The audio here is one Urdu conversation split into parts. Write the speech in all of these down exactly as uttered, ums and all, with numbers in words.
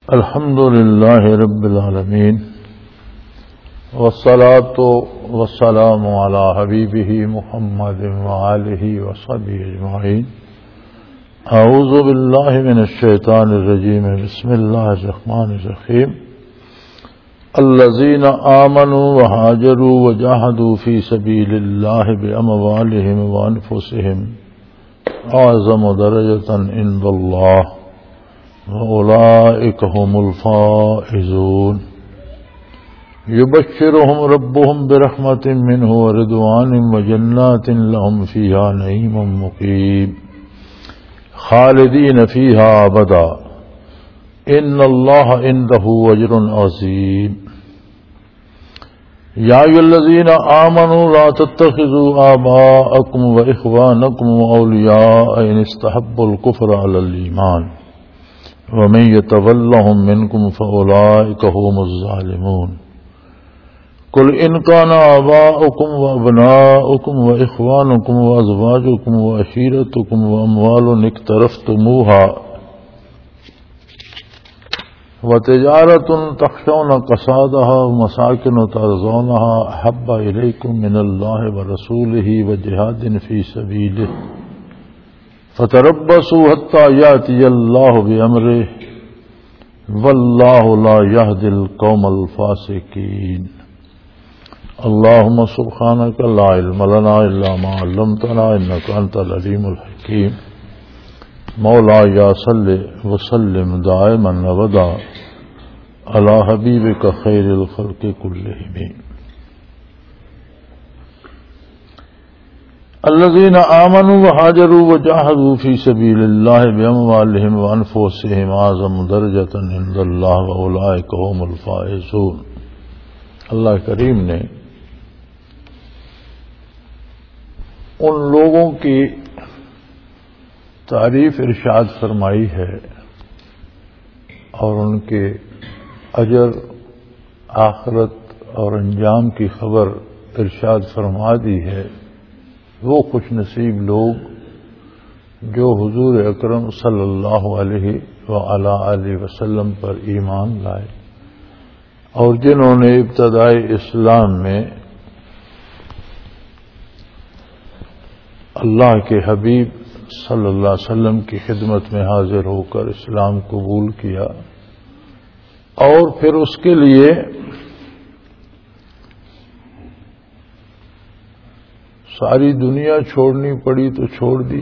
الحمد للہ رب العالمین والصلاة والسلام علی حبیبہ محمد وآلہ وصحبہ اجمعین. اعوذ باللہ من الشیطان الرجیم. بسم اللہ الرحمن الرحیم. الذین آمنوا وہاجروا وجاہدوا فی سبیل اللہ باموالہم وانفسہم اعظم درجۃ عند اللہ وَأُولَئِكَ هُمُ الْفَائِزُونَ. يُبَشِّرُهُمْ رَبُّهُمْ بِرَحْمَةٍ مِّنْهُ وَرِضْوَانٍ وَجَنَّاتٍ لَهُمْ فِيهَا نَعِيمٌ مُّقِيمٌ خَالِدِينَ فِيهَا أَبَدًا إِنَّ اللَّهَ عِندَهُ أَجْرٌ عَظِيمٌ. يَا أَيُّهَا الَّذِينَ آمَنُوا لَا تَتَّخِذُوا آبَاءَكُمْ وَإِخْوَانَكُمْ أَوْلِيَاءَ إِنِ اسْتَحَبُّوا الْكُفْرَ عَلَى الْإِيمَانِ وَمَن يَتَوَلَّهُم مِّنكُمْ فَأُولَٰئِكَ هُمُ الظَّالِمُونَ. قُلْ إِن كَانَ آبَاؤُكُمْ وَأَبْنَاؤُكُمْ وَإِخْوَانُكُمْ وَأَزْوَاجُكُمْ وَعَشِيرَتُكُمْ وَأَمْوَالٌ اقْتَرَفْتُمُوهَا وَتِجَارَةٌ تَخْشَوْنَ كَسَادَهَا وَمَسَاكِنُ تَرْضَوْنَهَا أَحَبَّ إِلَيْكُم مِّنَ اللَّهِ وَرَسُولِهِ وَجِهَادٍ فِي سَبِيلِهِ فَتَرَبَّصُوا حَتَّىٰ يَأْتِيَ اللَّهُ بِأَمْرِهِ وَاللَّهُ لَا يَهْدِي الْقَوْمَ الْفَاسِقِينَ. اللهم سبحانك لا علم لنا إلا ما علمتنا إنك أنت العليم الحكيم. مولاي صل وسلم دائما أبدا على حبيبك خير الخلق كلهم. الذين آمنوا وهاجروا وجاهدوا في سبيل الله بأموالهم وأنفسهم أعظم درجة عند الله وأولئك هم الفائزون. اللہ کریم نے ان لوگوں کی تعریف ارشاد فرمائی ہے اور ان کے اجر آخرت اور انجام کی خبر ارشاد فرما دی ہے. وہ خوش نصیب لوگ جو حضور اکرم صلی اللہ علیہ وآلہ آلہ وسلم پر ایمان لائے اور جنہوں نے ابتدائی اسلام میں اللہ کے حبیب صلی اللہ علیہ وسلم کی خدمت میں حاضر ہو کر اسلام قبول کیا اور پھر اس کے لیے ساری دنیا چھوڑنی پڑی تو چھوڑ دی،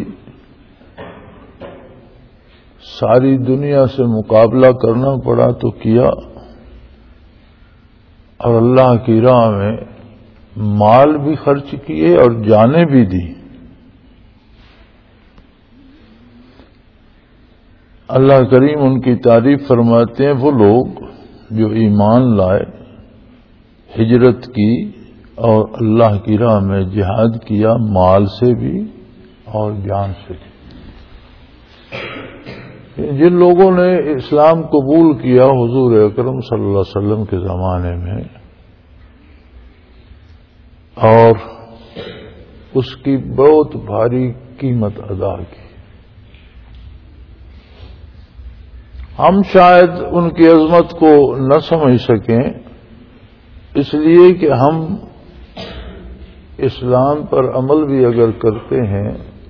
ساری دنیا سے مقابلہ کرنا پڑا تو کیا، اور اللہ کی راہ میں مال بھی خرچ کیے اور جانیں بھی دی. اللہ کریم ان کی تعریف فرماتے ہیں وہ لوگ جو ایمان لائے، ہجرت کی اور اللہ کی راہ میں جہاد کیا، مال سے بھی اور جان سے بھی. جن لوگوں نے اسلام قبول کیا حضور اکرم صلی اللہ علیہ وسلم کے زمانے میں اور اس کی بہت بھاری قیمت ادا کی، ہم شاید ان کی عظمت کو نہ سمجھ سکیں اس لیے کہ ہم اسلام پر عمل بھی اگر کرتے ہیں،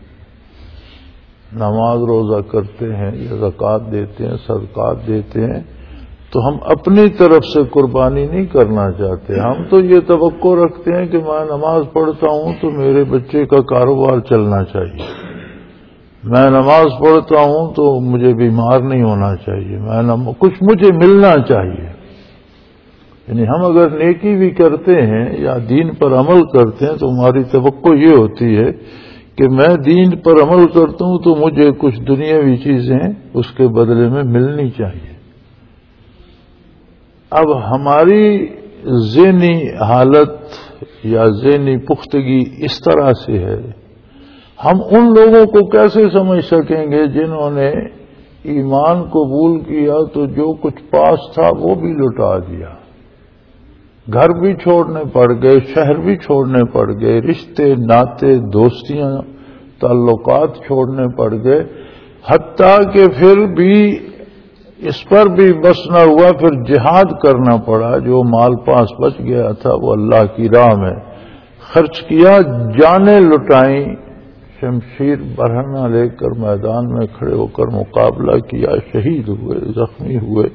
نماز روزہ کرتے ہیں یا زکوٰۃ دیتے ہیں، صدقات دیتے ہیں، تو ہم اپنی طرف سے قربانی نہیں کرنا چاہتے. ہم تو یہ توقع رکھتے ہیں کہ میں نماز پڑھتا ہوں تو میرے بچے کا کاروبار چلنا چاہیے، میں نماز پڑھتا ہوں تو مجھے بیمار نہیں ہونا چاہیے، میں نم... کچھ مجھے ملنا چاہیے. یعنی ہم اگر نیکی بھی کرتے ہیں یا دین پر عمل کرتے ہیں تو ہماری توقع یہ ہوتی ہے کہ میں دین پر عمل کرتا ہوں تو مجھے کچھ دنیاوی چیزیں اس کے بدلے میں ملنی چاہیے. اب ہماری ذہنی حالت یا ذہنی پختگی اس طرح سے ہے، ہم ان لوگوں کو کیسے سمجھ سکیں گے جنہوں نے ایمان قبول کیا تو جو کچھ پاس تھا وہ بھی لٹا دیا، گھر بھی چھوڑنے پڑ گئے، شہر بھی چھوڑنے پڑ گئے، رشتے ناتے دوستیاں تعلقات چھوڑنے پڑ گئے، حتیٰ کہ پھر بھی اس پر بھی بس نہ ہوا، پھر جہاد کرنا پڑا. جو مال پاس بچ گیا تھا وہ اللہ کی راہ میں خرچ کیا، جانیں لٹائیں، شمشیر برہنہ لے کر میدان میں کھڑے ہو کر مقابلہ کیا، شہید ہوئے، زخمی ہوئے.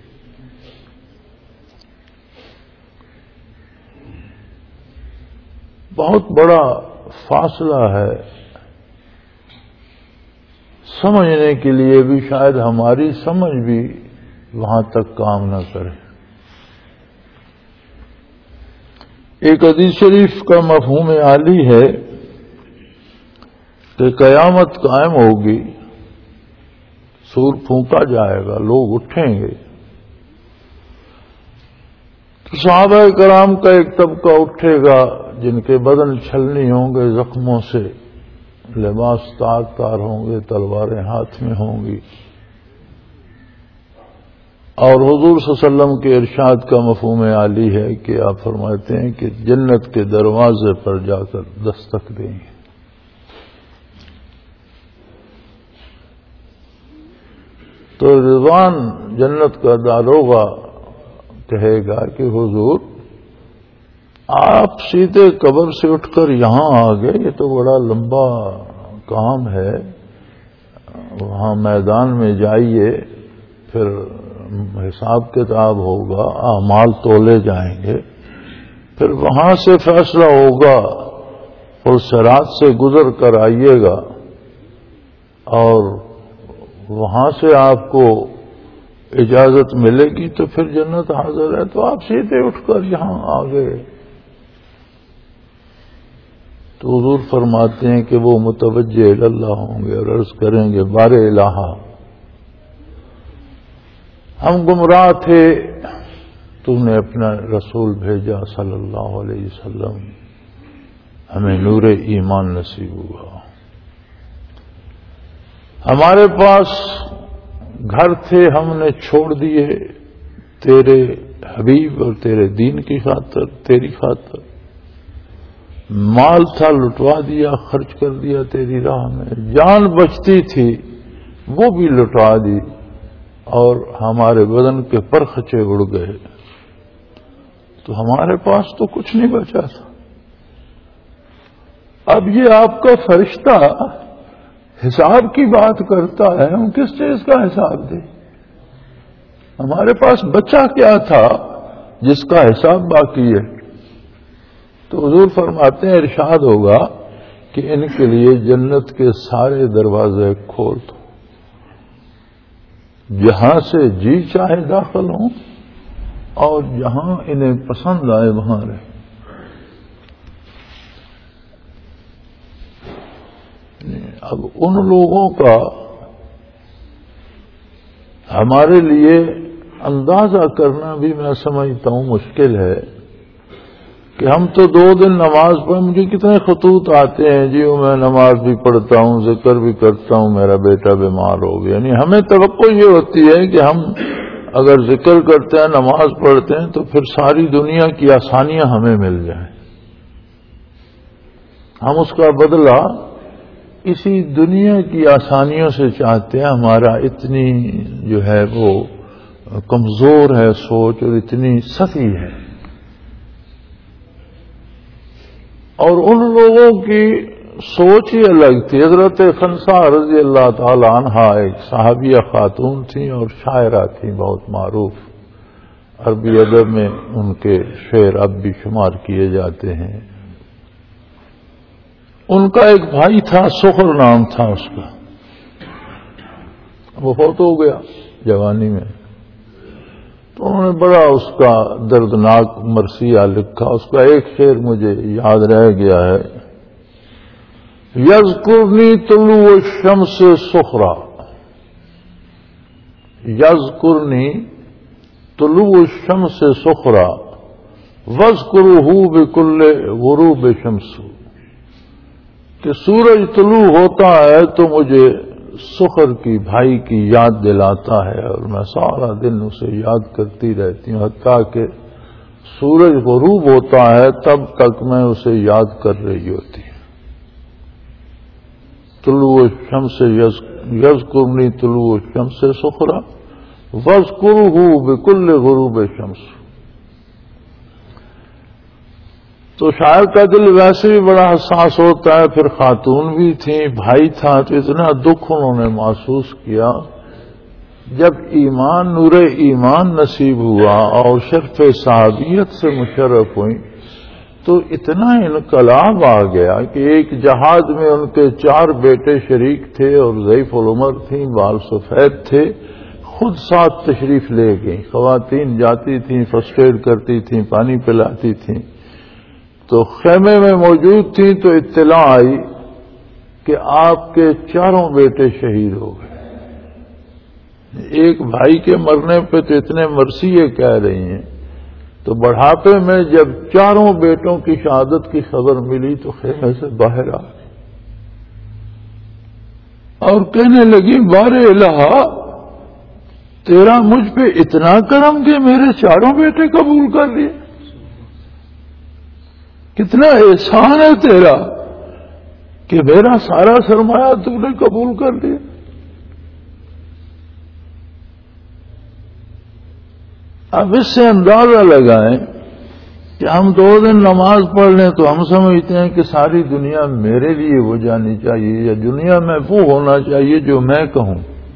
بہت بڑا فاصلہ ہے. سمجھنے کے لیے بھی شاید ہماری سمجھ بھی وہاں تک کام نہ کرے. ایک حدیث شریف کا مفہوم عالی ہے کہ قیامت قائم ہوگی، سور پھونکا جائے گا، لوگ اٹھیں گے. تو صحابہ کرام کا ایک طبقہ اٹھے گا جن کے بدن چھلنی ہوں گے زخموں سے، لباس تار تار ہوں گے، تلواریں ہاتھ میں ہوں گی. اور حضور صلی اللہ علیہ وسلم کے ارشاد کا مفہوم عالی ہے کہ آپ فرماتے ہیں کہ جنت کے دروازے پر جا کر دستک دیں گے. تو رضوان جنت کا داروغہ کہے گا کہ حضور آپ سیدھے قبر سے اٹھ کر یہاں آ گئے، یہ تو بڑا لمبا کام ہے. وہاں میدان میں جائیے، پھر حساب کتاب ہوگا، اعمال تولے جائیں گے، پھر وہاں سے فیصلہ ہوگا. پل صراط سے گزر کر آئیے گا اور وہاں سے آپ کو اجازت ملے گی تو پھر جنت حاضر ہے. تو آپ سیدھے اٹھ کر یہاں آ گئے. تو حضور فرماتے ہیں کہ وہ متوجہ اللہ ہوں گے اور عرض کریں گے بار الہ، ہم گمراہ تھے، تو نے اپنا رسول بھیجا صلی اللہ علیہ وسلم، ہمیں نور ایمان نصیب ہوا. ہمارے پاس گھر تھے، ہم نے چھوڑ دیے تیرے حبیب اور تیرے دین کی خاطر، تیری خاطر. مال تھا لٹوا دیا، خرچ کر دیا تیری راہ میں. جان بچتی تھی وہ بھی لٹوا دی، اور ہمارے بدن کے پرخچے اڑ گئے. تو ہمارے پاس تو کچھ نہیں بچا تھا. اب یہ آپ کا فرشتہ حساب کی بات کرتا ہے، ہم کس چیز کا حساب دیں؟ ہمارے پاس بچا کیا تھا جس کا حساب باقی ہے؟ تو حضور فرماتے ہیں ارشاد ہوگا کہ ان کے لیے جنت کے سارے دروازے کھول دو، جہاں سے جی چاہے داخل ہوں اور جہاں انہیں پسند آئے وہاں رہیں. اب ان لوگوں کا ہمارے لیے اندازہ کرنا بھی میں سمجھتا ہوں مشکل ہے کہ ہم تو دو دن نماز پڑھ، مجھے کتنے خطوط آتے ہیں جی میں نماز بھی پڑھتا ہوں، ذکر بھی کرتا ہوں، میرا بیٹا بیمار ہو گیا. یعنی ہمیں توقع یہ ہوتی ہے کہ ہم اگر ذکر کرتے ہیں، نماز پڑھتے ہیں تو پھر ساری دنیا کی آسانیاں ہمیں مل جائیں. ہم اس کا بدلہ اسی دنیا کی آسانیوں سے چاہتے ہیں. ہمارا اتنی جو ہے وہ کمزور ہے سوچ اور اتنی سخی ہے. اور ان لوگوں کی سوچ ہی الگ تھی. حضرت خنسا رضی اللہ تعالی عنہا ایک صحابیہ خاتون تھیں اور شاعرہ تھیں بہت معروف. عربی ادب میں ان کے شعر اب بھی شمار کیے جاتے ہیں. ان کا ایک بھائی تھا، سخر نام تھا اس کا. وہ فوت ہو گیا جوانی میں. تو انہوں نے بڑا اس کا دردناک مرثیہ لکھا. اس کا ایک شعر مجھے یاد رہ گیا ہے، یذکرنی طلوع الشمس سخرا، یذکرنی طلوع الشمس سخرا واذکرہ بکل غروب شمس. کہ سورج طلوع ہوتا ہے تو مجھے سخر کی بھائی کی یاد دلاتا ہے اور میں سارا دن اسے یاد کرتی رہتی ہوں، حتیٰ کہ سورج غروب ہوتا ہے تب تک میں اسے یاد کر رہی ہوتی ہوں. طلوع الشمس یذکرنی طلوع الشمس سخرا وَاذْكُرُوهُ بِكُلِّ غُرُوبِ شَمْس۔ تو شاعر کا دل ویسے بھی بڑا حساس ہوتا ہے، پھر خاتون بھی تھیں، بھائی تھا، تو اتنا دکھ انہوں نے محسوس کیا جب ایمان نور ایمان نصیب ہوا اور شرف صحابیت سے مشرف ہوئی تو اتنا انقلاب آ گیا کہ ایک جہاد میں ان کے چار بیٹے شریک تھے اور ضعیف العمر تھیں، بال سفید تھے، خود ساتھ تشریف لے گئیں، خواتین جاتی تھیں، فرسٹ ایڈ کرتی تھیں، پانی پلاتی تھیں، تو خیمے میں موجود تھیں تو اطلاع آئی کہ آپ کے چاروں بیٹے شہید ہو گئے۔ ایک بھائی کے مرنے پہ تو اتنے مرثیے کہہ رہی ہیں، تو بڑھاپے میں جب چاروں بیٹوں کی شہادت کی خبر ملی تو خیمے سے باہر آ گئی اور کہنے لگی بار الہ، تیرا مجھ پہ اتنا کرم کہ میرے چاروں بیٹے قبول کر لیے، کتنا احسان ہے تیرا کہ میرا سارا سرمایہ تم نے قبول کر لیا۔ اب اس سے اندازہ لگائیں کہ ہم دو دن نماز پڑھ لیں تو ہم سمجھتے ہیں کہ ساری دنیا میرے لیے ہو جانی چاہیے یا دنیا میں وہ ہونا چاہیے جو میں کہوں۔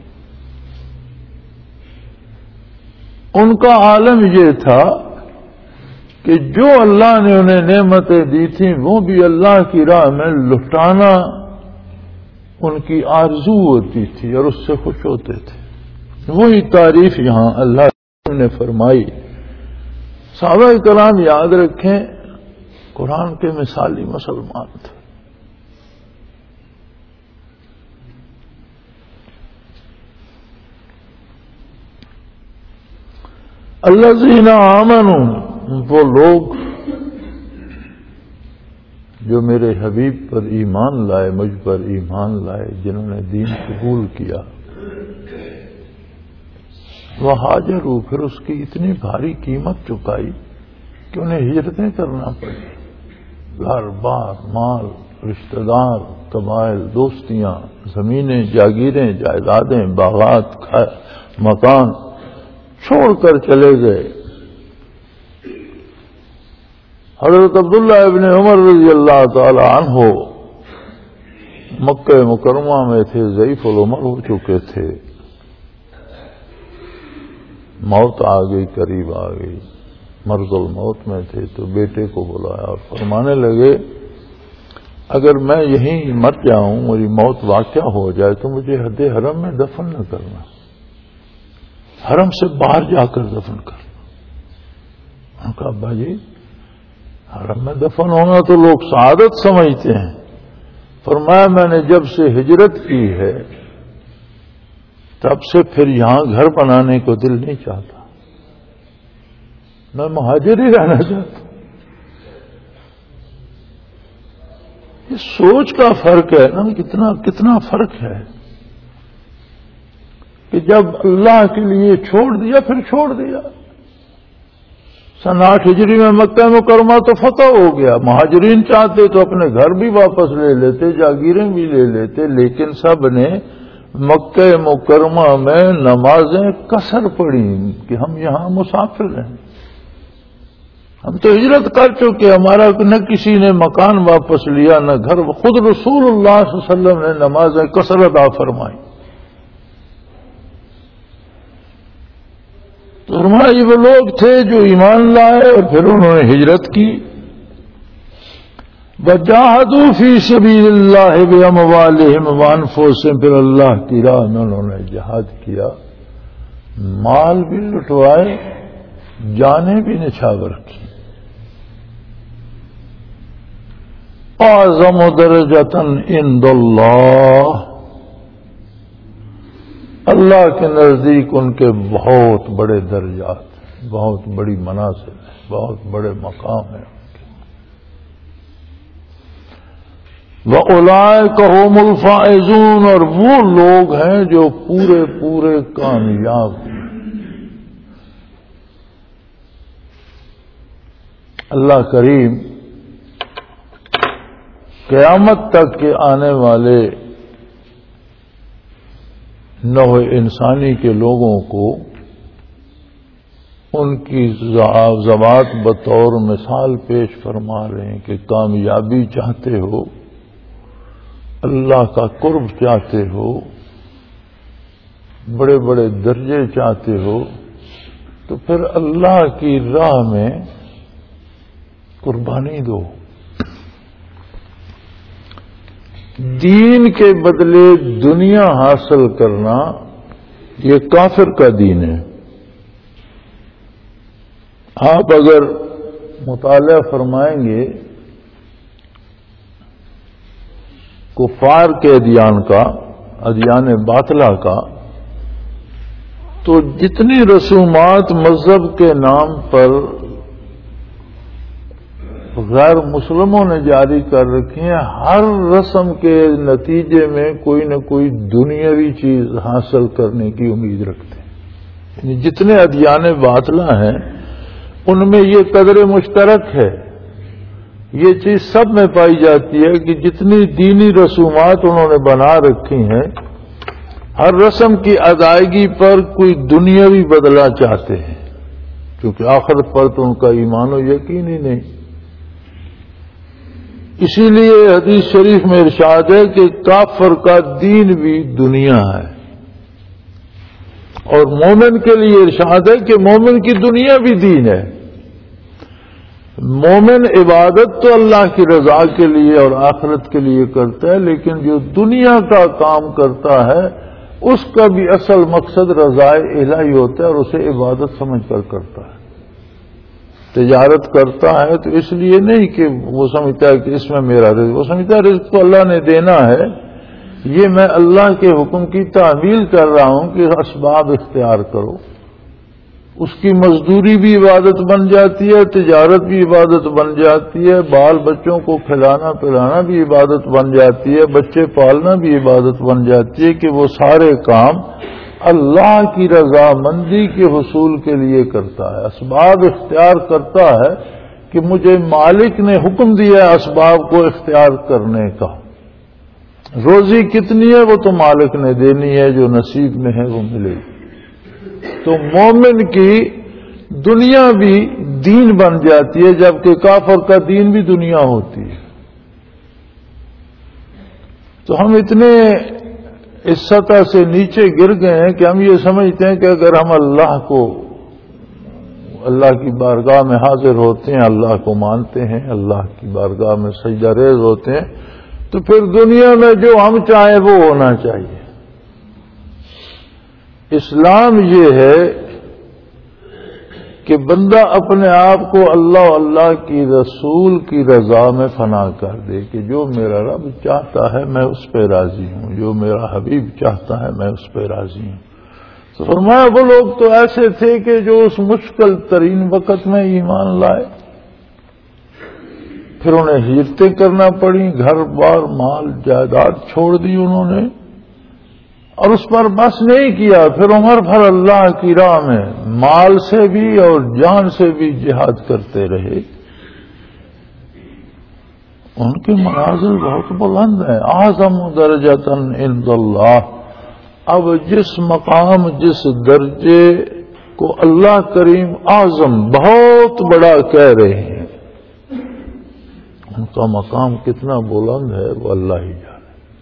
ان کا عالم یہ تھا کہ جو اللہ نے انہیں نعمتیں دی تھیں وہ بھی اللہ کی راہ میں لٹانا ان کی آرزو ہوتی تھی اور اس سے خوش ہوتے تھے۔ وہی تعریف یہاں اللہ نے فرمائی۔ صحابہ کرام یاد رکھیں قرآن کے مثالی مسلمان تھے۔ الذین آمنوا، وہ لوگ جو میرے حبیب پر ایمان لائے، مجھ پر ایمان لائے، جنہوں نے دین قبول کیا، وہ حاجر ہو، پھر اس کی اتنی بھاری قیمت چکائی کہ انہیں ہجرتیں کرنا پڑی، گھر بار، مال، رشتہ دار، قبائل، دوستیاں، زمینیں، جاگیریں، جائیدادیں، باغات، مکان چھوڑ کر چلے گئے۔ حضرت عبداللہ ابن عمر رضی اللہ تعالی عنہ مکہ مکرمہ میں تھے، ضعیف العمر ہو چکے تھے، موت آ گئی، قریب آ گئی، مرض الموت میں تھے، تو بیٹے کو بلایا اور فرمانے لگے اگر میں یہیں مر جاؤں، میری موت واقع ہو جائے تو مجھے حد حرم میں دفن نہ کرنا، حرم سے باہر جا کر دفن کرنا۔ انہوں نے کہا ابا جی حرم میں دفن ہونا تو لوگ سعادت سمجھتے ہیں۔ فرمایا میں نے جب سے ہجرت کی ہے تب سے پھر یہاں گھر بنانے کو دل نہیں چاہتا، میں مہاجر ہی رہنا چاہتا ہوں۔ یہ سوچ کا فرق ہے نا، کتنا کتنا فرق ہے کہ جب اللہ کے لیے چھوڑ دیا پھر چھوڑ دیا۔ سن آٹھ ہجری میں مکہ مکرمہ تو فتح ہو گیا، مہاجرین چاہتے تو اپنے گھر بھی واپس لے لیتے، جاگیریں بھی لے لیتے، لیکن سب نے مکہ مکرمہ میں نمازیں قصر پڑھی کہ ہم یہاں مسافر ہیں، ہم تو ہجرت کر چکے، ہمارا نہ کسی نے مکان واپس لیا نہ گھر، خود رسول اللہ صلی اللہ علیہ وسلم نے نمازیں قصر ادا فرمائی۔ تو فرمایا وہ لوگ تھے جو ایمان لائے اور پھر انہوں نے ہجرت کی۔ وجاہدوا فی سبیل اللہ باموالہم وانفسہم، پھر اللہ کی راہ میں انہوں نے جہاد کیا، مال بھی لٹوائے، جانیں بھی نچھاور کی۔ اعظم درجۃ عند اللہ، اللہ کے نزدیک ان کے بہت بڑے درجات، بہت بڑی منازل ہیں، بہت بڑے مقام ہیں۔ وَأُولَئِكَ هُمُ الْفَائِزُونَ، اور وہ لوگ ہیں جو پورے پورے کامیاب ہیں۔ اللہ کریم قیامت تک کے آنے والے نوع انسانی کے لوگوں کو ان کی ذوات بطور مثال پیش فرما رہے ہیں کہ کامیابی چاہتے ہو، اللہ کا قرب چاہتے ہو، بڑے بڑے درجے چاہتے ہو، تو پھر اللہ کی راہ میں قربانی دو۔ دین کے بدلے دنیا حاصل کرنا یہ کافر کا دین ہے۔ آپ اگر مطالعہ فرمائیں گے کفار کے ادیان کا، ادیان باطلہ کا، تو جتنی رسومات مذہب کے نام پر غیر مسلموں نے جاری کر رکھی ہیں، ہر رسم کے نتیجے میں کوئی نہ کوئی دنیاوی چیز حاصل کرنے کی امید رکھتے ہیں۔ یعنی جتنے ادیان باطلہ ہیں ان میں یہ قدر مشترک ہے، یہ چیز سب میں پائی جاتی ہے کہ جتنی دینی رسومات انہوں نے بنا رکھی ہیں، ہر رسم کی ادائیگی پر کوئی دنیاوی بدلہ چاہتے ہیں، کیونکہ آخرت پر تو ان کا ایمان و یقین ہی نہیں۔ اسی لیے حدیث شریف میں ارشاد ہے کہ کافر کا دین بھی دنیا ہے، اور مومن کے لیے ارشاد ہے کہ مومن کی دنیا بھی دین ہے۔ مومن عبادت تو اللہ کی رضا کے لیے اور آخرت کے لیے کرتا ہے، لیکن جو دنیا کا کام کرتا ہے اس کا بھی اصل مقصد رضا الہی ہوتا ہے، اور اسے عبادت سمجھ کر کرتا ہے۔ تجارت کرتا ہے تو اس لیے نہیں کہ وہ سمجھتا ہے کہ اس میں میرا رزق، وہ سمجھتا ہے رزق تو اللہ نے دینا ہے، یہ میں اللہ کے حکم کی تعمیل کر رہا ہوں کہ اسباب اختیار کرو۔ اس کی مزدوری بھی عبادت بن جاتی ہے، تجارت بھی عبادت بن جاتی ہے، بال بچوں کو کھلانا پلانا بھی عبادت بن جاتی ہے، بچے پالنا بھی عبادت بن جاتی ہے، کہ وہ سارے کام اللہ کی رضامندی کے حصول کے لیے کرتا ہے۔ اسباب اختیار کرتا ہے کہ مجھے مالک نے حکم دیا ہے اسباب کو اختیار کرنے کا۔ روزی کتنی ہے وہ تو مالک نے دینی ہے، جو نصیب میں ہے وہ ملے گی۔ تو مومن کی دنیا بھی دین بن جاتی ہے، جبکہ کافر کا دین بھی دنیا ہوتی ہے۔ تو ہم اتنے اس سطح سے نیچے گر گئے ہیں کہ ہم یہ سمجھتے ہیں کہ اگر ہم اللہ کو، اللہ کی بارگاہ میں حاضر ہوتے ہیں، اللہ کو مانتے ہیں، اللہ کی بارگاہ میں سجدہ ریز ہوتے ہیں، تو پھر دنیا میں جو ہم چاہیں وہ ہونا چاہیے۔ اسلام یہ ہے کہ بندہ اپنے آپ کو اللہ اللہ کی رسول کی رضا میں فنا کر دے کہ جو میرا رب چاہتا ہے میں اس پہ راضی ہوں، جو میرا حبیب چاہتا ہے میں اس پہ راضی ہوں۔ تو فرمایا وہ لوگ تو ایسے تھے کہ جو اس مشکل ترین وقت میں ایمان لائے، پھر انہیں ہجرتیں کرنا پڑی، گھر بار مال جائیداد چھوڑ دی انہوں نے، اور اس پر بس نہیں کیا، پھر عمر بھر اللہ کی راہ میں مال سے بھی اور جان سے بھی جہاد کرتے رہے۔ ان کے منازل بہت بلند ہیں، اعظم درجۃ عند اللہ۔ اب جس مقام، جس درجے کو اللہ کریم اعظم، بہت بڑا کہہ رہے ہیں، ان کا مقام کتنا بلند ہے وہ اللہ ہی جانے۔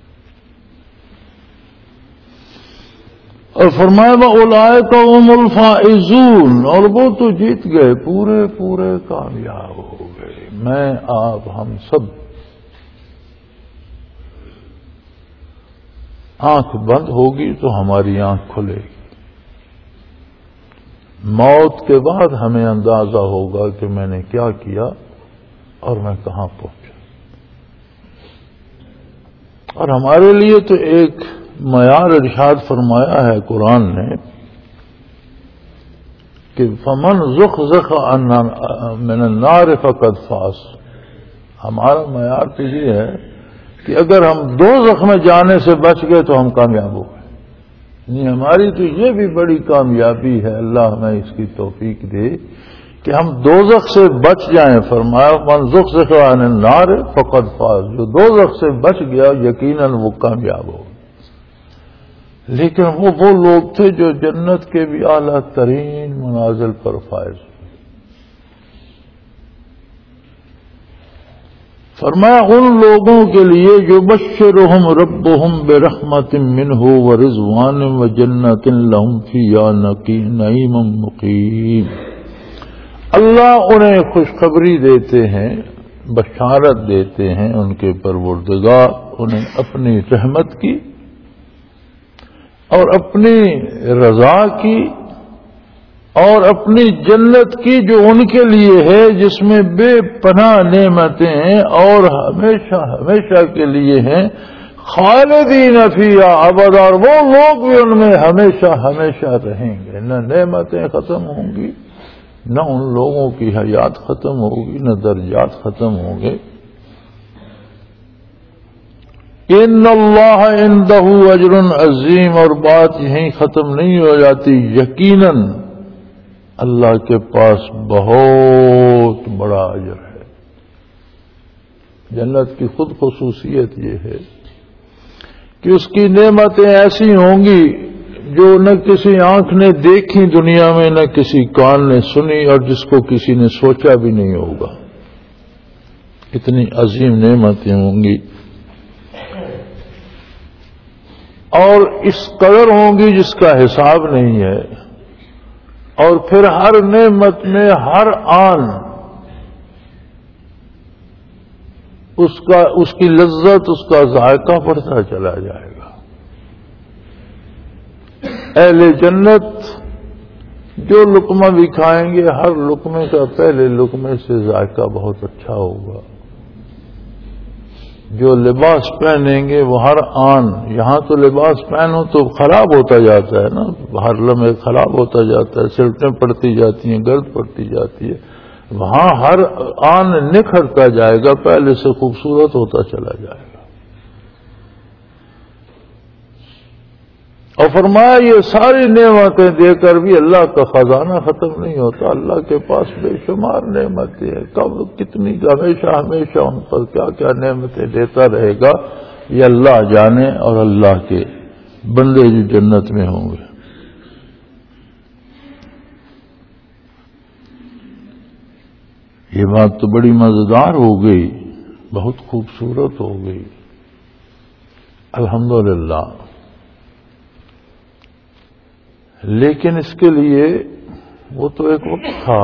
اور فرمایا اولئک هم الفائزون، اور وہ تو جیت گئے، پورے پورے کامیاب ہو گئے۔ میں آپ ہم سب آنکھ بند ہوگی تو ہماری آنکھ کھلے گی، موت کے بعد ہمیں اندازہ ہوگا کہ میں نے کیا کیا اور میں کہاں پہنچا۔ اور ہمارے لیے تو ایک معیار ارشاد فرمایا ہے قرآن نے کہ فمن زخزخ من النار فقد فاز۔ ہمارا معیار تو یہ ہے کہ اگر ہم دوزخ میں جانے سے بچ گئے تو ہم کامیاب ہو گئے۔ نہیں، ہماری تو یہ بھی بڑی کامیابی ہے، اللہ ہمیں اس کی توفیق دے کہ ہم دوزخ سے بچ جائیں۔ فرمایا من زخزخ عن النار فقد فاز، جو دوزخ سے بچ گیا یقیناً وہ کامیاب ہو۔ لیکن وہ وہ لوگ تھے جو جنت کے بھی اعلیٰ ترین منازل پر فائز. فرمایا ان لوگوں کے لیے جو بشرہم ربہم برحمت منہ ورضوان وجنت لہم فیہا نعیم مقیم. اللہ انہیں خوشخبری دیتے ہیں، بشارت دیتے ہیں ان کے پروردگار انہیں اپنی رحمت کی اور اپنی رضا کی اور اپنی جنت کی جو ان کے لیے ہے، جس میں بے پناہ نعمتیں ہیں اور ہمیشہ ہمیشہ کے لیے ہیں. خالدین فیہا ابدا، اور وہ لوگ بھی ان میں ہمیشہ ہمیشہ رہیں گے. نہ نعمتیں ختم ہوں گی، نہ ان لوگوں کی حیات ختم ہوگی، نہ درجات ختم ہوں گے. ان اللہ عندہ اجر عظیم، اور بات یہیں ختم نہیں ہو جاتی. یقیناً اللہ کے پاس بہت بڑا اجر ہے. جنت کی خود خصوصیت یہ ہے کہ اس کی نعمتیں ایسی ہوں گی جو نہ کسی آنکھ نے دیکھی دنیا میں، نہ کسی کان نے سنی، اور جس کو کسی نے سوچا بھی نہیں ہوگا. اتنی عظیم نعمتیں ہوں گی اور اس قدر ہوں گی جس کا حساب نہیں ہے. اور پھر ہر نعمت میں ہر آن اس کا اس کی لذت، اس کا ذائقہ بڑھتا چلا جائے گا. اہل جنت جو لقمہ بھی کھائیں گے، ہر لقمے کا پہلے لقمے سے ذائقہ بہت اچھا ہوگا. جو لباس پہنیں گے وہ ہر آن، یہاں تو لباس پہنو تو خراب ہوتا جاتا ہے نا، ہر لمحے خراب ہوتا جاتا ہے، سلٹیں پڑتی جاتی ہیں، گرد پڑتی جاتی ہے. وہاں ہر آن نکھرتا جائے گا، پہلے سے خوبصورت ہوتا چلا جائے گا. اور فرمایا یہ ساری نعمتیں دے کر بھی اللہ کا خزانہ ختم نہیں ہوتا. اللہ کے پاس بے شمار نعمتیں ہیں، کب کتنی ہمیشہ ہمیشہ ان پر کیا کیا نعمتیں دیتا رہے گا یہ اللہ جانے، اور اللہ کے بندے جو جنت میں ہوں گے. یہ بات تو بڑی مزیدار ہو گئی، بہت خوبصورت ہو گئی. الحمدللہ. لیکن اس کے لیے وہ تو ایک وقت تھا،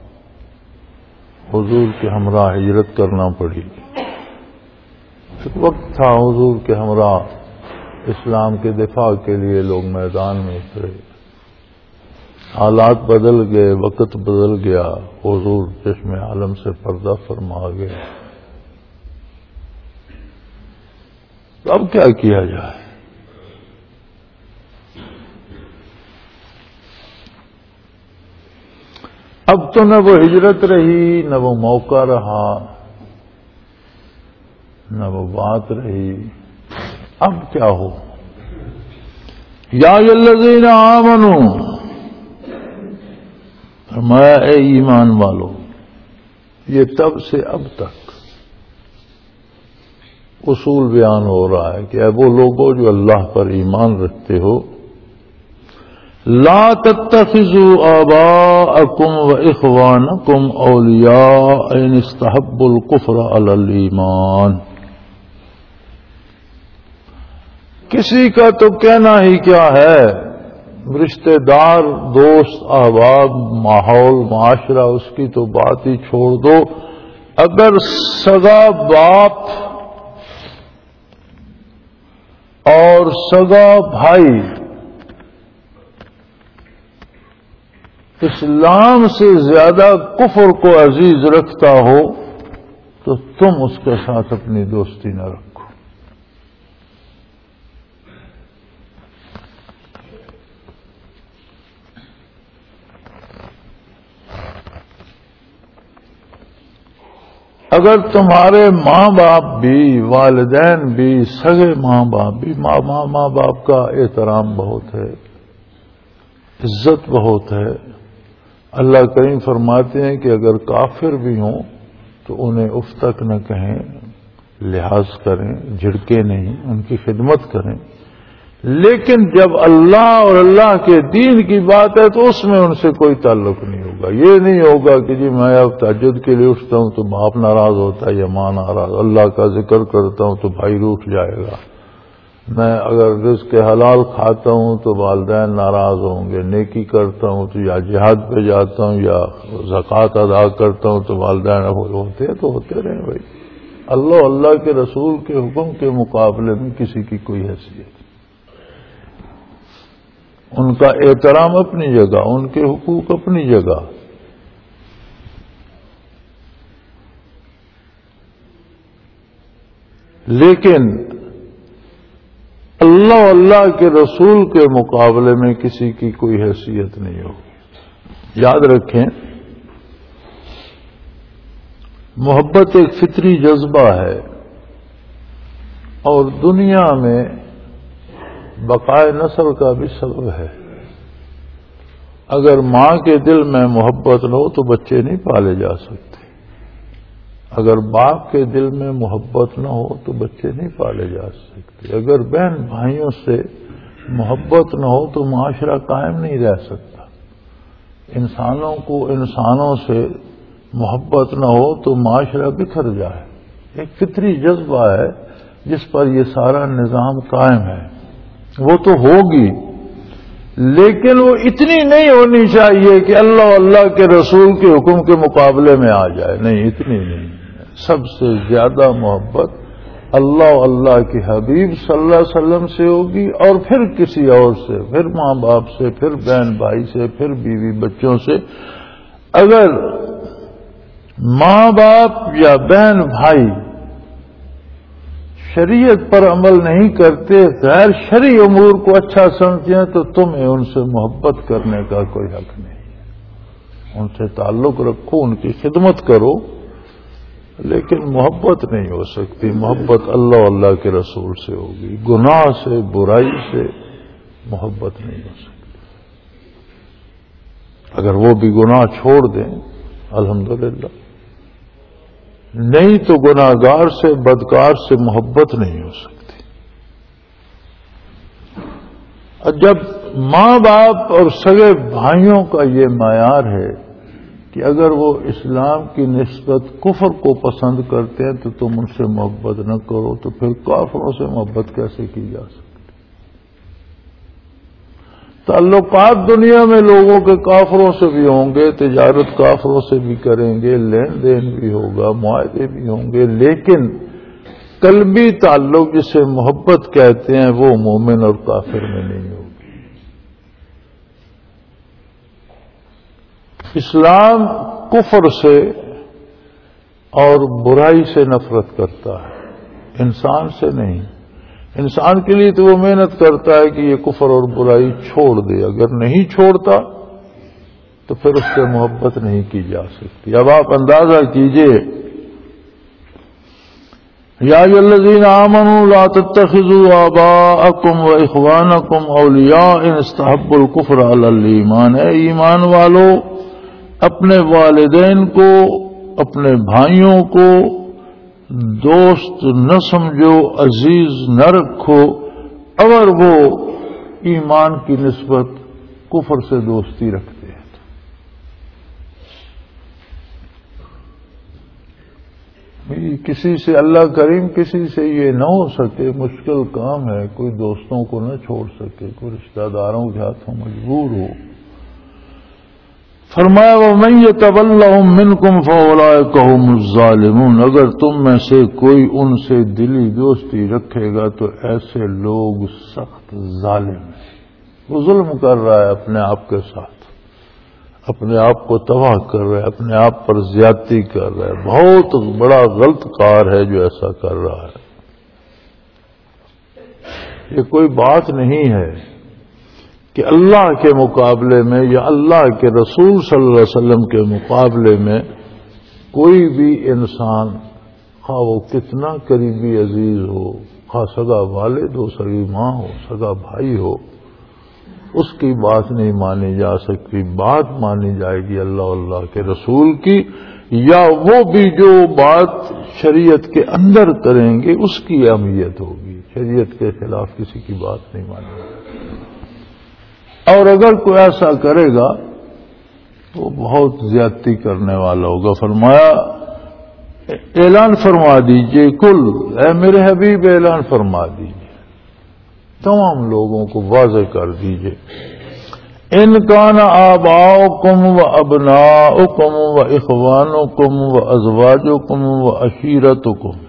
حضور کے ہمراہ ہجرت کرنا پڑی. ایک وقت تھا حضور کے ہمراہ اسلام کے دفاع کے لیے لوگ میدان میں اترے. حالات بدل گئے، وقت بدل گیا، حضور چشم عالم سے پردہ فرما گئے. تو اب کیا کیا جائے؟ اب تو نہ وہ ہجرت رہی، نہ وہ موقع رہا، نہ وہ بات رہی. اب کیا ہو؟ یا الذین آمنوا، فرمایا اے ایمان والو. یہ تب سے اب تک اصول بیان ہو رہا ہے کہ اے وہ لوگوں جو اللہ پر ایمان رکھتے ہو، لا تتخذوا آباءکم واخوانکم اولیاء ان استحبوا الکفر علی الایمان. کسی کا تو کہنا ہی کیا ہے، رشتہ دار، دوست، احباب، ماحول، معاشرہ، اس کی تو بات ہی چھوڑ دو. اگر سگا باپ اور سگا بھائی اسلام سے زیادہ کفر کو عزیز رکھتا ہو تو تم اس کے ساتھ اپنی دوستی نہ رکھو. اگر تمہارے ماں باپ بھی، والدین بھی، سگے ماں باپ بھی، ماں ماں ماں باپ کا احترام بہت ہے، عزت بہت ہے. اللہ کریم فرماتے ہیں کہ اگر کافر بھی ہوں تو انہیں اف تک نہ کہیں، لحاظ کریں، جھڑکے نہیں، ان کی خدمت کریں. لیکن جب اللہ اور اللہ کے دین کی بات ہے تو اس میں ان سے کوئی تعلق نہیں ہوگا. یہ نہیں ہوگا کہ جی میں اب تہجد کے لیے اٹھتا ہوں تو باپ ناراض ہوتا ہے یا ماں ناراض, اللہ کا ذکر کرتا ہوں تو بھائی روٹھ جائے گا, میں اگر رزق حلال کھاتا ہوں تو والدین ناراض ہوں گے, نیکی کرتا ہوں تو یا جہاد پہ جاتا ہوں یا زکوٰۃ ادا کرتا ہوں تو والدین ہوتے ہیں تو ہوتے رہیں بھائی. اللہ اللہ کے رسول کے حکم کے مقابلے میں کسی کی کوئی حیثیت, ان کا احترام اپنی جگہ, ان کے حقوق اپنی جگہ. لیکن اللہ اللہ کے رسول کے مقابلے میں کسی کی کوئی حیثیت نہیں ہوگی. یاد رکھیں, محبت ایک فطری جذبہ ہے اور دنیا میں بقائے نسل کا بھی سبب ہے. اگر ماں کے دل میں محبت نہ ہو تو بچے نہیں پالے جا سکتے, اگر باپ کے دل میں محبت نہ ہو تو بچے نہیں پالے جا سکتے, اگر بہن بھائیوں سے محبت نہ ہو تو معاشرہ قائم نہیں رہ سکتا, انسانوں کو انسانوں سے محبت نہ ہو تو معاشرہ بکھر جائے. ایک فطری جذبہ ہے جس پر یہ سارا نظام قائم ہے. وہ تو ہوگی لیکن وہ اتنی نہیں ہونی چاہیے کہ اللہ اللہ کے رسول کے حکم کے مقابلے میں آ جائے. نہیں, اتنی نہیں. سب سے زیادہ محبت اللہ اللہ کے حبیب صلی اللہ علیہ وسلم سے ہوگی, اور پھر کسی اور سے, پھر ماں باپ سے, پھر بہن بھائی سے, پھر بیوی بچوں سے. اگر ماں باپ یا بہن بھائی شریعت پر عمل نہیں کرتے, غیر شرعی امور کو اچھا سمجھتے ہیں, تو تمہیں ان سے محبت کرنے کا کوئی حق نہیں. ان سے تعلق رکھو, ان کی خدمت کرو, لیکن محبت نہیں ہو سکتی. محبت اللہ اللہ کے رسول سے ہوگی. گناہ سے, برائی سے محبت نہیں ہو سکتی. اگر وہ بھی گناہ چھوڑ دیں الحمدللہ, نہیں تو گناہگار سے, بدکار سے محبت نہیں ہو سکتی. اور جب ماں باپ اور سگے بھائیوں کا یہ معیار ہے کہ اگر وہ اسلام کی نسبت کفر کو پسند کرتے ہیں تو تم ان سے محبت نہ کرو, تو پھر کافروں سے محبت کیسے کی جا سکتی؟ تعلقات دنیا میں لوگوں کے کافروں سے بھی ہوں گے, تجارت کافروں سے بھی کریں گے, لین دین بھی ہوگا, معاہدے بھی ہوں گے, لیکن قلبی تعلق جسے محبت کہتے ہیں وہ مومن اور کافر میں نہیں ہوگی. اسلام کفر سے اور برائی سے نفرت کرتا ہے, انسان سے نہیں. انسان کے لیے تو وہ محنت کرتا ہے کہ یہ کفر اور برائی چھوڑ دے, اگر نہیں چھوڑتا تو پھر اس سے محبت نہیں کی جا سکتی. اب آپ اندازہ کیجئے, یا ایھا الذین آمنوا لا تتخذوا آباءکم واخوانکم اولیاء ان استحبوا الکفر علی الایمان. اے ایمان والو, اپنے والدین کو, اپنے بھائیوں کو دوست نہ سمجھو, عزیز نہ رکھو اگر وہ ایمان کی نسبت کفر سے دوستی رکھتے ہیں. کسی سے, اللہ کریم کسی سے یہ نہ ہو سکے, مشکل کام ہے, کوئی دوستوں کو نہ چھوڑ سکے, کوئی رشتہ داروں کے ہاتھوں مجبور ہو. فرمایا وَمَن يَتَوَلَّهُم مِّنكُمْ فَأُولَٰئِكَ هُمُ الظَّالِمُونَ. اگر تم میں سے کوئی ان سے دلی دوستی رکھے گا تو ایسے لوگ سخت ظالم ہیں. وہ ظلم کر رہا ہے اپنے آپ کے ساتھ, اپنے آپ کو تباہ کر رہا ہے, اپنے آپ پر زیادتی کر رہا ہے. بہت بڑا غلط کار ہے جو ایسا کر رہا ہے. یہ کوئی بات نہیں ہے کہ اللہ کے مقابلے میں یا اللہ کے رسول صلی اللہ علیہ وسلم کے مقابلے میں کوئی بھی انسان, خواہ وہ کتنا قریبی عزیز ہو, خواہ سگا والد ہو, سگی ماں ہو, سگا بھائی ہو, اس کی بات نہیں مانی جا سکتی. بات مانی جائے گی اللہ اللہ کے رسول کی, یا وہ بھی جو بات شریعت کے اندر کریں گے اس کی اہمیت ہوگی. شریعت کے خلاف کسی کی بات نہیں مانیں گے، اور اگر کوئی ایسا کرے گا تو بہت زیادتی کرنے والا ہوگا۔ فرمایا اعلان فرما دیجئے، کل اے میرے حبیب اعلان فرما دیجئے، تمام لوگوں کو واضح کر دیجئے، ان کان آباؤکم و ابناؤکم و اخوانکم و ازواجکم و عشیرتکم،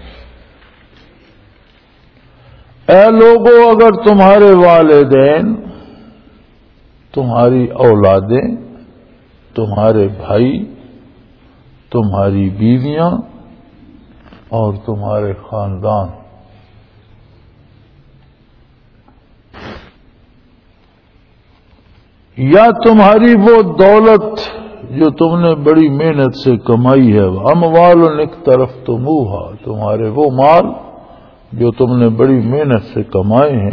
اے لوگو اگر تمہارے والدین، تمہاری اولادیں، تمہارے بھائی، تمہاری بیویاں اور تمہارے خاندان یا تمہاری وہ دولت جو تم نے بڑی محنت سے کمائی ہے، اموال اقترفتموہا، تمہارے وہ مال جو تم نے بڑی محنت سے کمائے ہیں،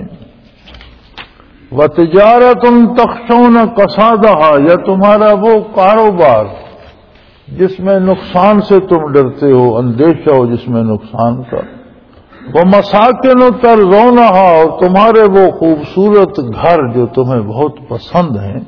وَتِجَارَةٌ تَخْشَوْنَ كَسَادَهَا، یا تمہارا وہ کاروبار جس میں نقصان سے تم ڈرتے ہو، اندیشہ ہو جس میں نقصان کا، وَمَسَاكِنُ تَرْضَوْنَهَا، اور تمہارے وہ خوبصورت گھر جو تمہیں بہت پسند ہیں،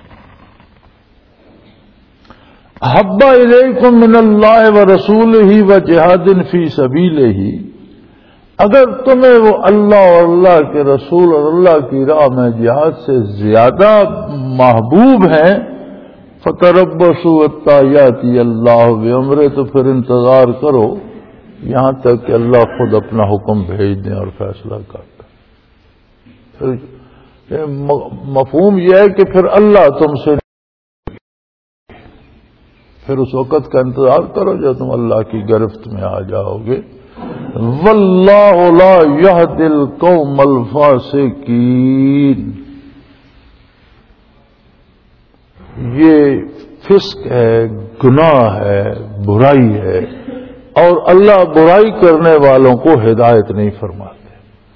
أَحَبَّ إِلَيْكُم مِّنَ اللَّهِ وَرَسُولِهِ وَجِهَادٍ فِي سَبِيلِهِ، اگر تمہیں وہ اللہ اور اللہ کے رسول اور اللہ کی راہ میں جہاد سے زیادہ محبوب ہیں، فَتَرَبَّصُوا حَتَّىٰ يَأْتِيَ اللَّهُ بِأَمْرِهِ، تو پھر انتظار کرو یہاں تک کہ اللہ خود اپنا حکم بھیج دیں اور فیصلہ کر دیں۔ پھر مفہوم یہ ہے کہ پھر اللہ تم سے، پھر اس وقت کا انتظار کرو جب تم اللہ کی گرفت میں آ جاؤ گے۔ واللہ لا یہدی القوم الفاسقین، یہ فسق ہے، گناہ ہے، برائی ہے، اور اللہ برائی کرنے والوں کو ہدایت نہیں فرماتے۔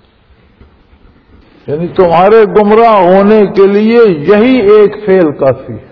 یعنی تمہارے گمراہ ہونے کے لیے یہی ایک فعل کافی ہے،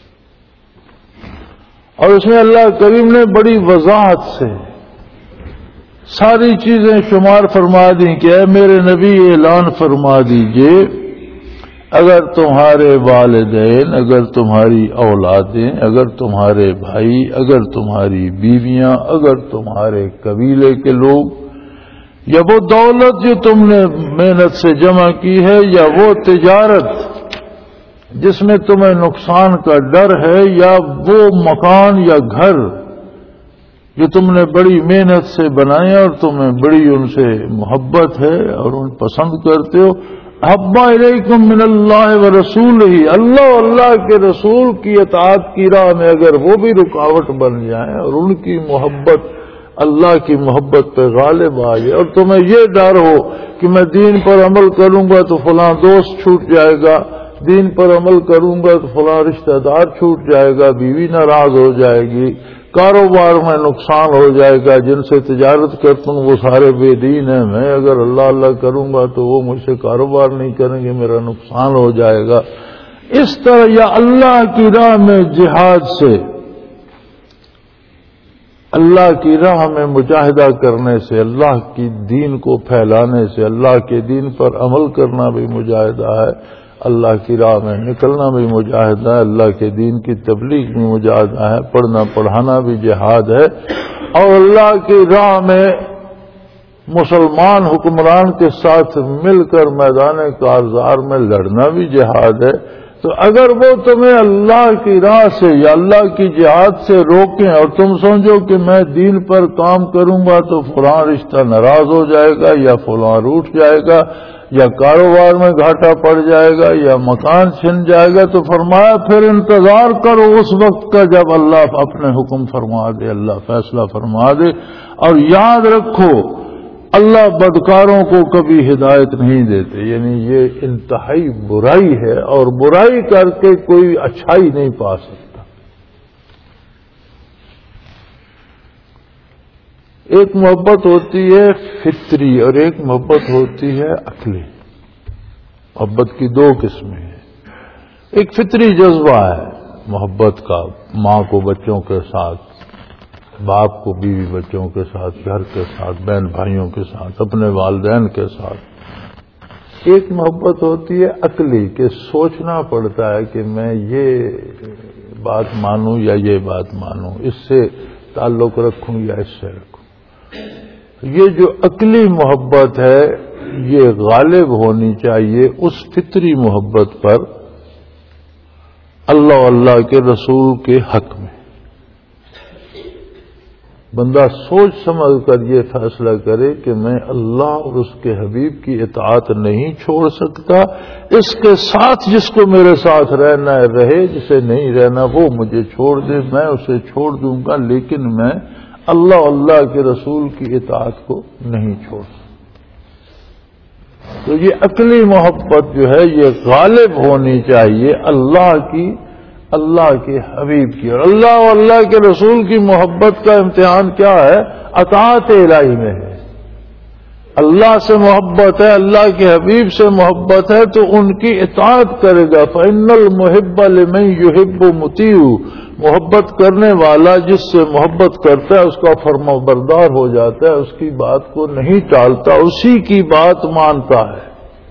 اور اس میں اللہ کریم نے بڑی وضاحت سے ساری چیزیں شمار فرما دیں کہ اے میرے نبی اعلان فرما دیجئے، اگر تمہارے والدین، اگر تمہاری اولادیں، اگر تمہارے بھائی، اگر تمہاری بیویاں، اگر تمہارے قبیلے کے لوگ، یا وہ دولت جو تم نے محنت سے جمع کی ہے، یا وہ تجارت جس میں تمہیں نقصان کا ڈر ہے، یا وہ مکان یا گھر جو تم نے بڑی محنت سے بنائے اور تمہیں بڑی ان سے محبت ہے اور ان پسند کرتے ہو، احب الیکم من اللہ ورسولہ، اللہ اور اللہ کے رسول کی اطاعت کی راہ میں اگر وہ بھی رکاوٹ بن جائیں اور ان کی محبت اللہ کی محبت پہ غالب آ جائے، اور تمہیں یہ ڈر ہو کہ میں دین پر عمل کروں گا تو فلاں دوست چھوٹ جائے گا، دین پر عمل کروں گا تو فلاں رشتہ دار چھوٹ جائے گا، بیوی ناراض ہو جائے گی، کاروبار میں نقصان ہو جائے گا، جن سے تجارت کرتا ہوں وہ سارے بے دین ہیں، میں اگر اللہ اللہ کروں گا تو وہ مجھ سے کاروبار نہیں کریں گے، میرا نقصان ہو جائے گا، اس طرح یا اللہ کی راہ میں جہاد سے، اللہ کی راہ میں مجاہدہ کرنے سے، اللہ کی دین کو پھیلانے سے، اللہ کے دین پر عمل کرنا بھی مجاہدہ ہے، اللہ کی راہ میں نکلنا بھی مجاہدہ ہے، اللہ کے دین کی تبلیغ بھی مجاہدہ ہے، پڑھنا پڑھانا بھی جہاد ہے، اور اللہ کی راہ میں مسلمان حکمران کے ساتھ مل کر میدان کارزار میں لڑنا بھی جہاد ہے۔ تو اگر وہ تمہیں اللہ کی راہ سے یا اللہ کی جہاد سے روکیں اور تم سمجھو کہ میں دین پر کام کروں گا تو فلاں رشتہ ناراض ہو جائے گا، یا فلاں روٹ جائے گا، یا کاروبار میں گھاٹا پڑ جائے گا، یا مکان چھن جائے گا، تو فرمایا پھر انتظار کرو اس وقت کا جب اللہ اپنے حکم فرما دے، اللہ فیصلہ فرما دے، اور یاد رکھو اللہ بدکاروں کو کبھی ہدایت نہیں دیتے، یعنی یہ انتہائی برائی ہے اور برائی کر کے کوئی اچھائی نہیں پا سکتا۔ ایک محبت ہوتی ہے فطری اور ایک محبت ہوتی ہے عقلی۔ محبت کی دو قسمیں ہیں، ایک فطری جذبہ ہے محبت کا، ماں کو بچوں کے ساتھ باپ کو بیوی بچوں کے ساتھ، گھر کے ساتھ، بہن بھائیوں کے ساتھ، اپنے والدین کے ساتھ۔ ایک محبت ہوتی ہے عقلی، کہ سوچنا پڑتا ہے کہ میں یہ بات مانوں یا یہ بات مانوں، اس سے تعلق رکھوں یا اس سے رکھوں۔ یہ جو عقلی محبت ہے یہ غالب ہونی چاہیے اس فطری محبت پر اللہ اللہ کے رسول کے حق میں۔ بندہ سوچ سمجھ کر یہ فیصلہ کرے کہ میں اللہ اور اس کے حبیب کی اطاعت نہیں چھوڑ سکتا، اس کے ساتھ جس کو میرے ساتھ رہنا ہے رہے، جسے نہیں رہنا وہ مجھے چھوڑ دے، میں اسے چھوڑ دوں گا، لیکن میں اللہ اللہ کے رسول کی اطاعت کو نہیں چھوڑ سکتا۔ تو یہ عقلی محبت جو ہے یہ غالب ہونی چاہیے اللہ کی، اللہ کے حبیب کی۔ اور اللہ اور اللہ کے رسول کی محبت کا امتحان کیا ہے؟ اطاعت الہی میں ہے۔ اللہ سے محبت ہے، اللہ کے حبیب سے محبت ہے تو ان کی اطاعت کرے گا۔ فَإِنَّ الْمُحِبَّ لِمَن يُحِبُّ مُطِيعُ، محبت کرنے والا جس سے محبت کرتا ہے اس کا فرما بردار ہو جاتا ہے، اس کی بات کو نہیں ٹالتا، اسی کی بات مانتا ہے۔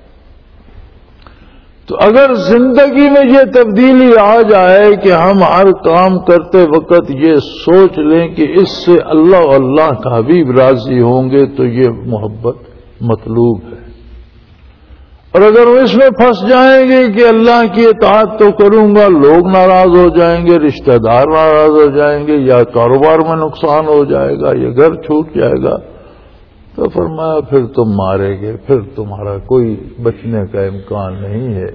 تو اگر زندگی میں یہ تبدیلی آ جائے کہ ہم ہر کام کرتے وقت یہ سوچ لیں کہ اس سے اللہ اور اللہ کا حبیب راضی ہوں گے، تو یہ محبت مطلوب ہے۔ اور اگر وہ اس میں پھنس جائیں گے کہ اللہ کی اطاعت تو کروں گا، لوگ ناراض ہو جائیں گے، رشتہ دار ناراض ہو جائیں گے، یا کاروبار میں نقصان ہو جائے گا، یا گھر چھوٹ جائے گا، تو فرمایا پھر تم مارے گے، پھر تمہارا کوئی بچنے کا امکان نہیں ہے،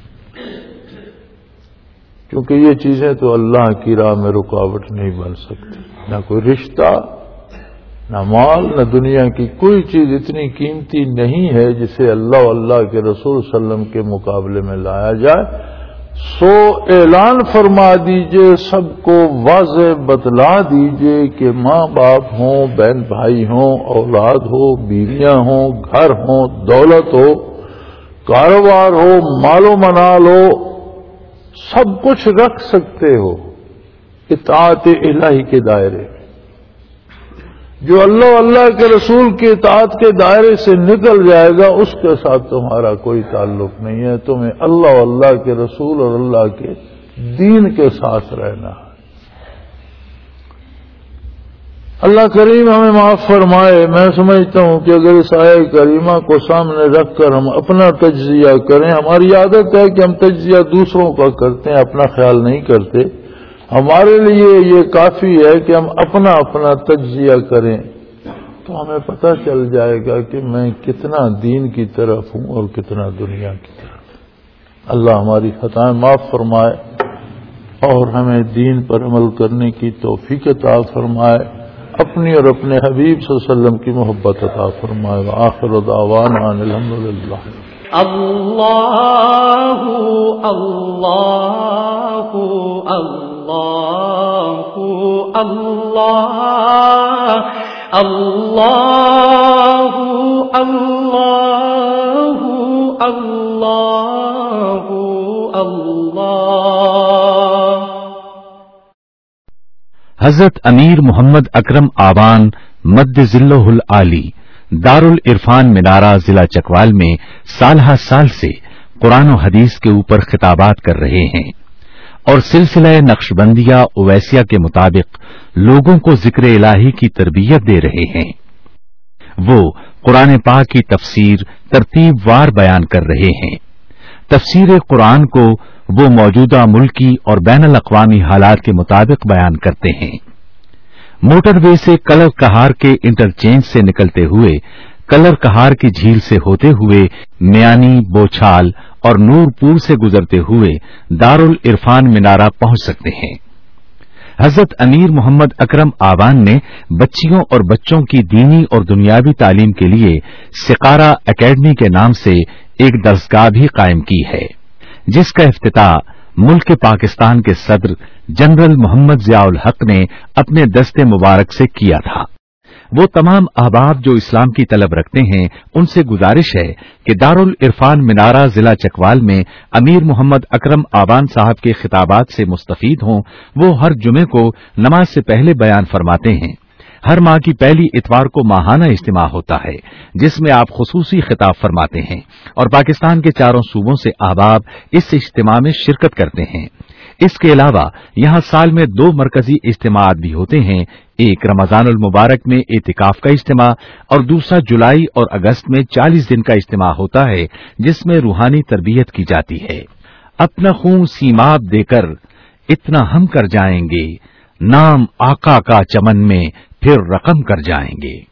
کیونکہ یہ چیزیں تو اللہ کی راہ میں رکاوٹ نہیں بن سکتی۔ نہ کوئی رشتہ، نہ مال، نہ دنیا کی کوئی چیز اتنی قیمتی نہیں ہے جسے اللہ اللہ کے رسول صلی اللہ علیہ وسلم کے مقابلے میں لایا جائے۔ سو اعلان فرما دیجئے، سب کو واضح بتلا دیجئے کہ ماں باپ ہوں، بہن بھائی ہوں، اولاد ہو، بیویاں ہوں، گھر ہوں، دولت ہو، کاروبار ہو، مال و منال ہو، سب کچھ رکھ سکتے ہو اطاعت الہی کے دائرے میں۔ جو اللہ اللہ کے رسول کی اطاعت کے دائرے سے نکل جائے گا اس کے ساتھ تمہارا کوئی تعلق نہیں ہے، تمہیں اللہ اللہ کے رسول اور اللہ کے دین کے ساتھ رہنا ہے۔ اللہ کریم ہمیں معاف فرمائے۔ میں سمجھتا ہوں کہ اگر اس آیہ کریمہ کو سامنے رکھ کر ہم اپنا تجزیہ کریں، ہماری عادت ہے کہ ہم تجزیہ دوسروں کا کرتے ہیں، اپنا خیال نہیں کرتے، ہمارے لیے یہ کافی ہے کہ ہم اپنا اپنا تجزیہ کریں، تو ہمیں پتہ چل جائے گا کہ میں کتنا دین کی طرف ہوں اور کتنا دنیا کی طرف۔ اللہ ہماری خطائیں معاف فرمائے اور ہمیں دین پر عمل کرنے کی توفیق عطا فرمائے، اپنی اور اپنے حبیب صلی اللہ علیہ وسلم کی محبت عطا فرمائے۔ وآخر دعوانا ان الحمدللہ۔ اللہ اللہ اللہ اللہ اللہ اللہ اللہ اللہ۔ حضرت امیر محمد اکرم آوان مد ذلہ العالی دار العرفان منارہ ضلع چکوال میں سالہ سال سے قرآن و حدیث کے اوپر خطابات کر رہے ہیں اور سلسلہ نقشبندیہ اویسیہ کے مطابق لوگوں کو ذکر الہی کی تربیت دے رہے ہیں۔ وہ قرآن پاک کی تفسیر ترتیب وار بیان کر رہے ہیں۔ تفسیر قرآن کو وہ موجودہ ملکی اور بین الاقوامی حالات کے مطابق بیان کرتے ہیں۔ موٹر وے سے کلر کہار کے انٹرچینج سے نکلتے ہوئے کلر کہار کی جھیل سے ہوتے ہوئے میانی، بوچھال اور نور پور سے گزرتے ہوئے دار العرفان منارہ پہنچ سکتے ہیں۔ حضرت امیر محمد اکرم آوان نے بچیوں اور بچوں کی دینی اور دنیاوی تعلیم کے لیے سقارہ اکیڈمی کے نام سے ایک درسگاہ بھی قائم کی ہے، جس کا افتتاح ملک پاکستان کے صدر جنرل محمد ضیاء الحق نے اپنے دست مبارک سے کیا تھا۔ وہ तमाम अहबाब जो इस्लाम की तलब रखते हैं उनसे गुजारिश है कि दारुल इरफान मिनारा जिला चकवाल में अमीर मोहम्मद अकरम आवान साहब के खिताबात से मुस्तफीद हों। वो हर जुमे को नमाज से पहले बयान फरमाते हैं। हर माह की पहली इतवार को माहाना इज्तिमा होता है जिसमें आप खुसूसी खिताब फरमाते हैं और पाकिस्तान के चारों सूबों से अहबाब इस इज्तिमा में शिरकत करते हैं। इसके अलावा यहाँ साल में दो मरकजी इज्तिमात भी होते हैं, एक रमजानुल मुबारक में एतिकाफ का इज्तिमा और दूसरा जुलाई और अगस्त में चालीस दिन का इज्तिमा होता है जिसमें रूहानी तरबियत की जाती है। अपना खून सीमाब देकर इतना हम कर जाएंगे, नाम आका का चमन में फिर रकम कर जाएंगे।